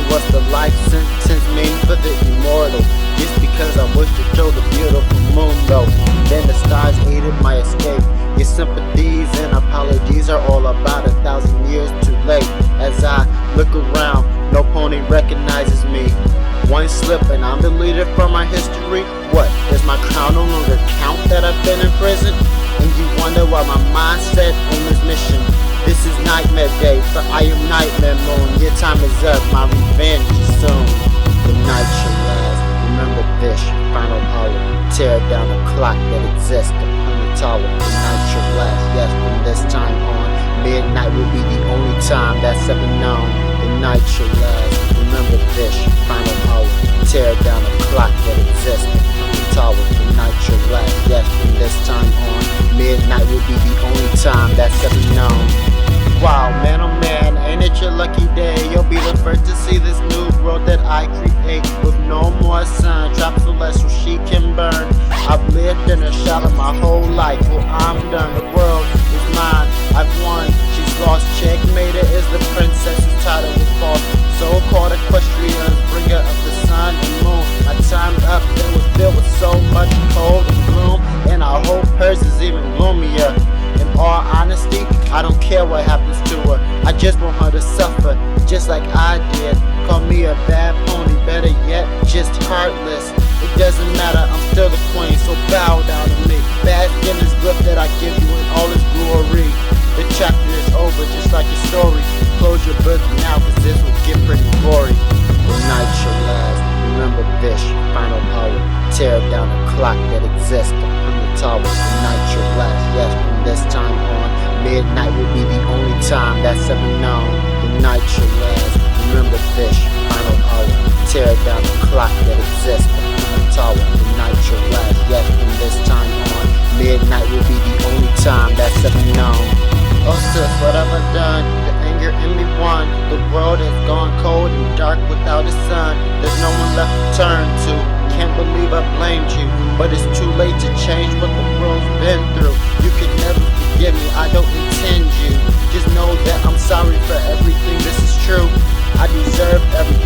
what's the life sentence mean for the immortal? Just because I wish to show the beautiful moon though. Then the stars aided my escape. Your sympathies and apologies are all about 1,000 years too late. As I look around, no pony recognizes me. One slip and I'm deleted from my history. What, does my crown no longer count that I've been in prison? And you wonder why my mindset on this mission. This is nightmare day, for I am nightmare moon. Your time is up, my revenge is soon. The night shall last, remember this, final hour. Tear down the clock that exists upon the tower. The night shall last, yes, from this time on. Midnight will be the only time that's ever known. The night shall last, remember this, final hour. Tear down the clock that exists upon the tower. The night shall last, yes, from this time on. Midnight will be the only time that's ever known. Wow, man, oh man, ain't it your lucky day? You'll be the first to see this new world that I create. With no more sun, trapped so less so she can burn. I've lived in a shadow my whole life, well I'm done. The world is mine, I've won, she's lost. Checkmated is the princess whose title was false. So-called equestrians, bringer of the sun and moon. My time up there was filled with so much cold and gloom, and I hope hers is even gloomier. In all honesty, I don't care what happens to her. I just want her to suffer, just like I did. Call me a bad pony, better yet, just heartless. It doesn't matter, I'm still the queen, so bow down to me. Bask in this gift that I give you in all its glory. The chapter is over, just like your story. Close your book now, cause this will get pretty gory. The night shall last, remember this, final hour. Tear down the clock that exists upon the tower. The night shall last, yes, from this time on. Midnight will be the only time that's ever known. The night shall last, remember this, final hour. Tear down the clock that exists upon the tower. The night shall last, yes, from this time on. Midnight will be the only time that's ever known. Oh sis, what have I done? The anger in me won. The world has gone cold and dark without a sun. There's no one left to turn to. Can't believe I blamed you, but it's too late to change what the world's been through. You can never forgive me, I don't intend you. Just know that I'm sorry for everything, this is true. I deserve everything.